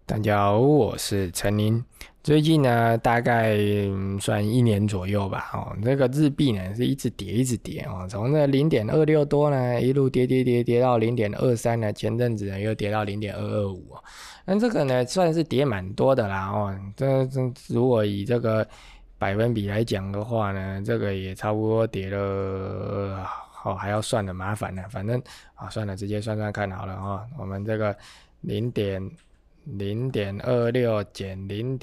大家好，我是陈林。最近呢，大概算1年左右吧。这个日币呢是一直跌，一直跌哦，从那0.26多呢一路跌到0.23呢，前阵子呢又跌到0.225哦。那这个呢算是跌蛮多的啦哦。这如果以这个百分比来讲的话呢，这个也差不多跌了。还要算的麻烦呢。反正算了，直接算算看好了我们这个0.26减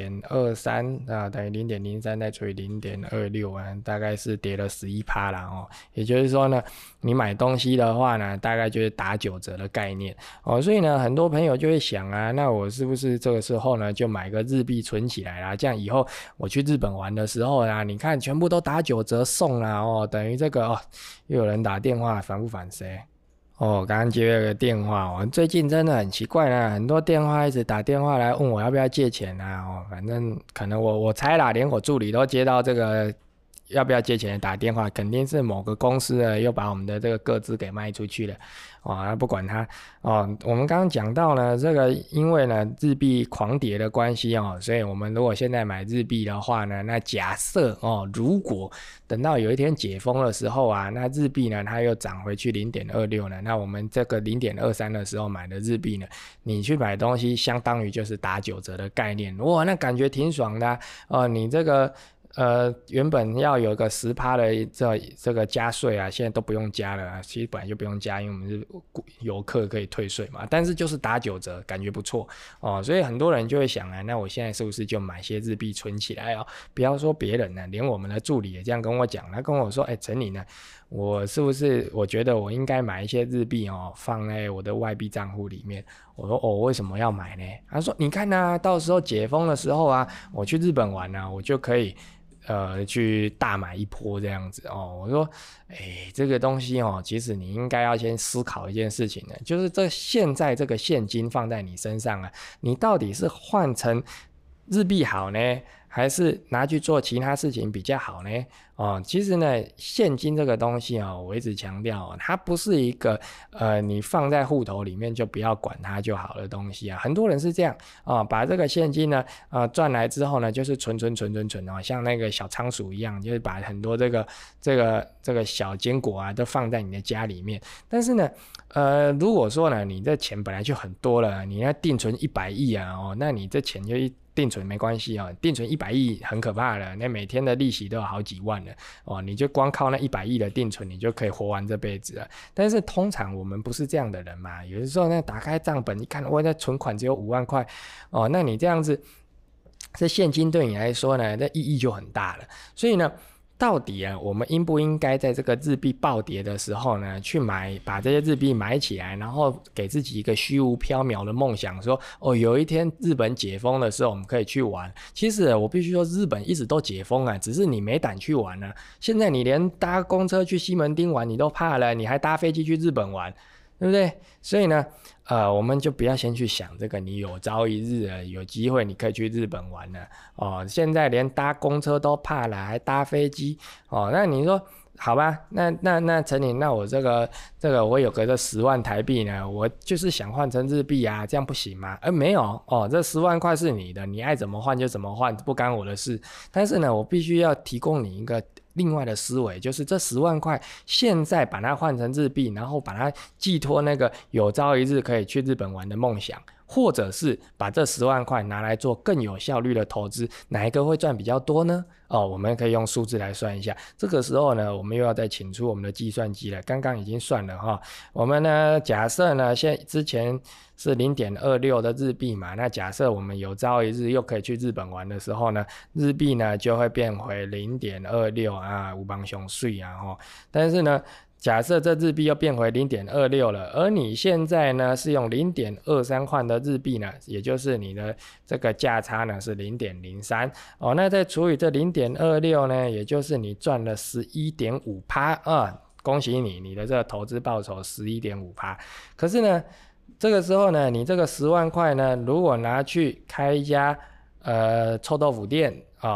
0.23等于0.03再除以0.26大概是跌了11%啦也就是说呢，你买东西的话呢，大概就是打9折的概念所以呢，很多朋友就会想那我是不是这个时候呢就买个日币存起来啦？这样以后我去日本玩的时候你看全部都打9折送啦等于这个又有人打电话，烦不烦谁？刚刚接了个电话最近真的很奇怪很多电话一直打电话来问我要不要借钱反正可能我猜啦，连我助理都接到这个要不要借钱打电话，肯定是某个公司又把我们的这个个资给卖出去了那不管它我们刚刚讲到呢，这个因为呢日币狂跌的关系所以我们如果现在买日币的话呢，那假设如果等到有一天解封的时候那日币呢它又涨回去0.26呢，那我们这个0.23的时候买的日币呢，你去买东西相当于就是打9折的概念，哇，那感觉挺爽的你这个原本要有个10%的这个加税现在都不用加了其实本来就不用加，因为我们是游客可以退税嘛，但是就是打9折，感觉不错所以很多人就会想那我现在是不是就买些日币存起来不要说别人连我们的助理也这样跟我讲，他跟我说陈理呢，我是不是我觉得我应该买一些日币放在我的外币账户里面。我说为什么要买呢？他说你看到时候解封的时候我去日本玩我就可以去大买一波这样子我说这个东西其实你应该要先思考一件事情呢，就是现在这个现金放在你身上你到底是换成日币好呢，还是拿去做其他事情比较好呢其实呢现金这个东西我一直强调它不是一个你放在户头里面就不要管它就好的东西很多人是这样把这个现金呢赚来之后呢就是存像那个小仓鼠一样，就是把很多这个小坚果都放在你的家里面。但是呢如果说呢你这钱本来就很多了，你要定存100亿那你这钱就定存没关系定存100亿很可怕了，那每天的利息都有好几万了你就光靠那100亿的定存，你就可以活完这辈子了。但是通常我们不是这样的人嘛，有的时候呢打开账本一看，我的存款只有5万块那你这样子，这现金对你来说呢，这意义就很大了。所以呢，到底我们应不应该在这个日币暴跌的时候呢，去把这些日币买起来，然后给自己一个虚无缥缈的梦想，说有一天日本解封的时候我们可以去玩。其实我必须说，日本一直都解封只是你没胆去玩现在你连搭公车去西门町玩你都怕了，你还搭飞机去日本玩，对不对？所以呢我们就不要先去想这个，你有朝一日有机会你可以去日本玩了现在连搭公车都怕了，还搭飞机那你说好吧，那陈理，那我这个我有个这10万台币呢，我就是想换成日币这样不行吗？没有这10万块是你的，你爱怎么换就怎么换，不干我的事。但是呢，我必须要提供你一个另外的思维，就是这10万块现在把它换成日币，然后把它寄托那个有朝一日可以去日本玩的梦想，或者是把这10万块拿来做更有效率的投资，哪一个会赚比较多呢？我们可以用数字来算一下。这个时候呢，我们又要再请出我们的计算机了。刚刚已经算了我们呢假设呢之前是0.26的日币嘛，那假设我们有朝一日又可以去日本玩的时候呢，日币呢就会变回0.26有帮熊税但是呢假设这日币又变回0.26了，而你现在呢是用0.23换的日币呢，也就是你的这个价差呢是0.03那再除以这0.26呢，也就是你赚了11.5%恭喜你，你的这个投资报酬11.5%。可是呢这个时候呢，你这个10万块呢，如果拿去开一家臭豆腐店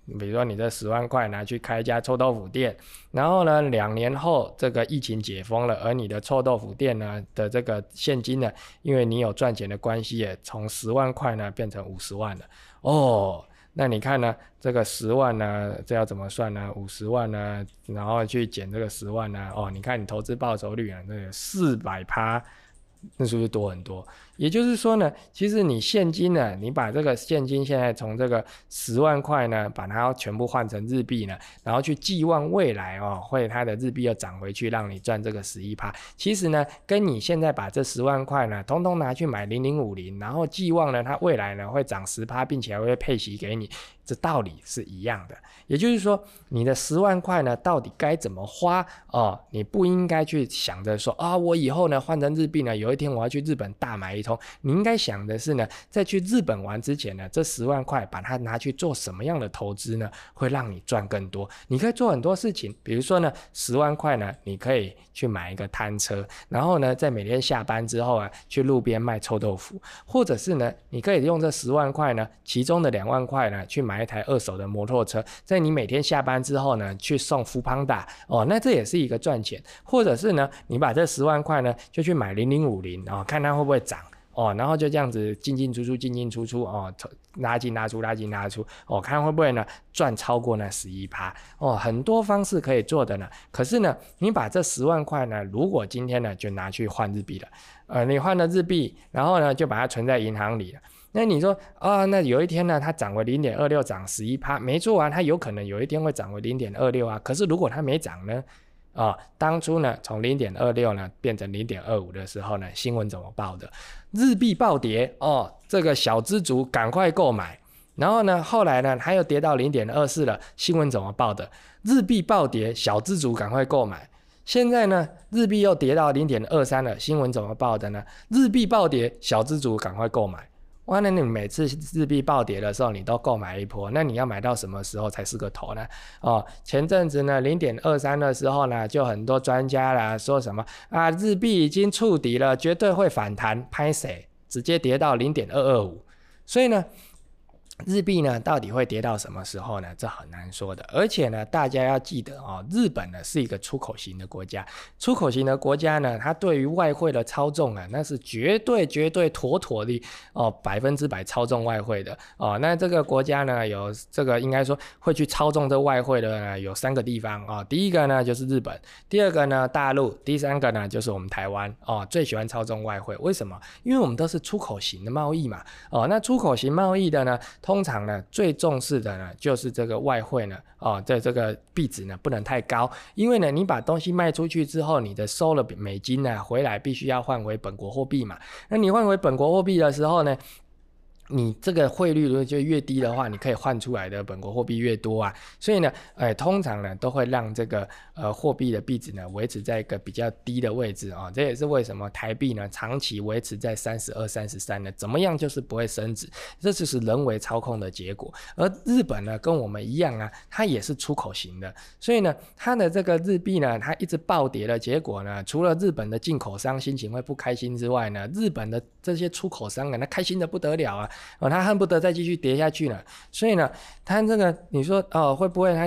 比如说你这10万块拿去开一家臭豆腐店，然后呢2年后这个疫情解封了，而你的臭豆腐店呢的这个现金呢，因为你有赚钱的关系，从10万块呢变成50万了哦。那你看呢，这个10万呢，这要怎么算呢？50万呢，然后去减这个10万呢，哦，你看你投资报酬率啊，这个400%，那是不是多很多？也就是说呢，其实你现金呢，你把这个现金现在从这个10万块呢，把它全部换成日币呢，然后去寄望未来哦，会它的日币又涨回去，让你赚这个11%。其实呢，跟你现在把这10万块呢，通通拿去买0050，然后寄望呢，它未来呢会涨10%，并且还会配息给你，这道理是一样的。也就是说，你的10万块呢，到底该怎么花哦？你不应该去想着说啊，我以后呢换成日币呢，有一天我要去日本大买一通。你应该想的是呢，在去日本玩之前呢，这10万块把它拿去做什么样的投资呢，会让你赚更多？你可以做很多事情，比如说呢，10万块呢，你可以去买一个摊车，然后呢，在每天下班之后啊，去路边卖臭豆腐，或者是呢，你可以用这10万块呢，其中的2万块呢，去买一台2手的摩托车，在你每天下班之后呢，去送Foodpanda哦，那这也是一个赚钱。或者是呢，你把这10万块呢，就去买0050哦，看它会不会涨。哦，然后就这样子进进出出，进进出出哦，拉进拉出，拉进拉出哦，看会不会呢赚超过那11%哦，很多方式可以做的呢。可是呢，你把这10万块呢，如果今天呢就拿去换日币了，你换了日币，然后呢就把它存在银行里了。那你说啊，那有一天呢，它涨回0.26，涨11%，没错啊，它有可能有一天会涨回0.26啊。可是如果它没涨呢？当初呢从0.26呢变成0.25的时候呢，新闻怎么报的？日币暴跌哦，这个小资族赶快购买。然后呢，后来呢，它又跌到0.24了，新闻怎么报的？日币暴跌，小资族赶快购买。现在呢，日币又跌到0.23了，新闻怎么报的呢？日币暴跌，小资族赶快购买。哇，那你每次日币暴跌的时候，你都购买一波，那你要买到什么时候才是个头呢？哦，前阵子呢0.23的时候呢，就很多专家啦说什么啊，日币已经触底了，绝对会反弹，拍谁直接跌到0.225，所以呢。日币呢，到底会跌到什么时候呢？这很难说的。而且呢，大家要记得哦，日本呢是一个出口型的国家，出口型的国家呢，它对于外汇的操纵啊，那是绝对妥妥的哦，100%操纵外汇的哦。那这个国家呢，有这个应该说会去操纵这外汇的呢，有3个地方哦。第一个呢就是日本，第二个呢大陆，第3个呢就是我们台湾哦，最喜欢操纵外汇。为什么？因为我们都是出口型的贸易嘛哦。那出口型贸易的呢，通常呢最重视的呢就是这个外汇呢在这个币值呢不能太高，因为呢你把东西卖出去之后，你的收了美金呢回来必须要换回本国货币嘛，那你换回本国货币的时候呢，你这个汇率如果就越低的话，你可以换出来的本国货币越多啊，所以呢，通常呢都会让这个货币的币值呢维持在一个比较低的位置啊，这也是为什么台币呢长期维持在32、33呢，怎么样就是不会升值，这就是人为操控的结果。而日本呢跟我们一样啊，它也是出口型的，所以呢，它的这个日币呢，它一直暴跌的结果呢，除了日本的进口商心情会不开心之外呢，日本的这些出口商啊，那开心的不得了啊。他恨不得再继续跌下去呢，所以呢，他这个你说会不会他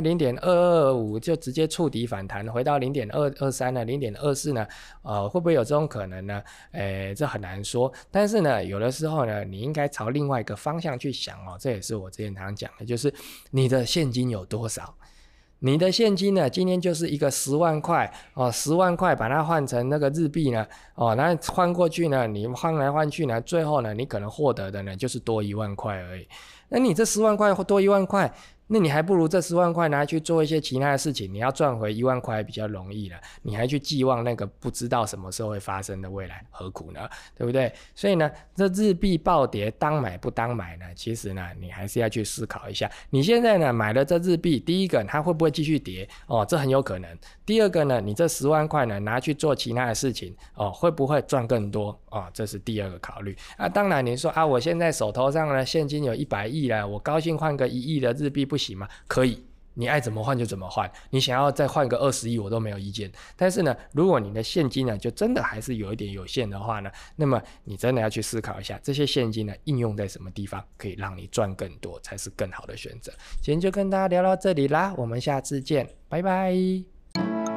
0.225就直接触底反弹回到0.223呢，0.24呢？会不会有这种可能呢？这很难说。但是呢，有的时候呢，你应该朝另外一个方向去想哦，这也是我之前常讲的，就是你的现金有多少。你的现金呢，今天就是一个10万块10万块把它换成那个日币呢那换过去呢，你换来换去呢，最后呢你可能获得的呢就是多1万块而已。那你这10万块或多1万块，那你还不如这10万块拿去做一些其他的事情，你要赚回1万块比较容易了，你还去寄望那个不知道什么时候会发生的未来，何苦呢？对不对？所以呢，这日币暴跌当买不当买呢？其实呢，你还是要去思考一下，你现在呢买了这日币，第一个它会不会继续跌这很有可能。第二个呢，你这10万块呢拿去做其他的事情会不会赚更多这是第二个考虑啊。当然你说啊，我现在手头上呢现金有100亿了，我高兴换个1亿的日币不行吗？可以你爱怎么换就怎么换，你想要再换个20亿我都没有意见。但是呢，如果你的现金呢就真的还是有一点有限的话呢，那么你真的要去思考一下，这些现金呢应用在什么地方可以让你赚更多，才是更好的选择。今天就跟大家聊到这里啦，我们下次见，拜拜。